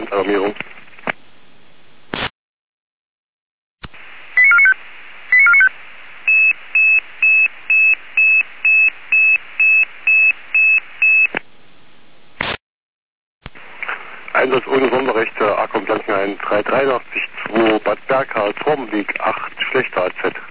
Alarmierung. Einsatz ohne Sonderrechte, ACOM Blankenhain 3882 Bad Berka, Torbenweg 8, schlechter AZ.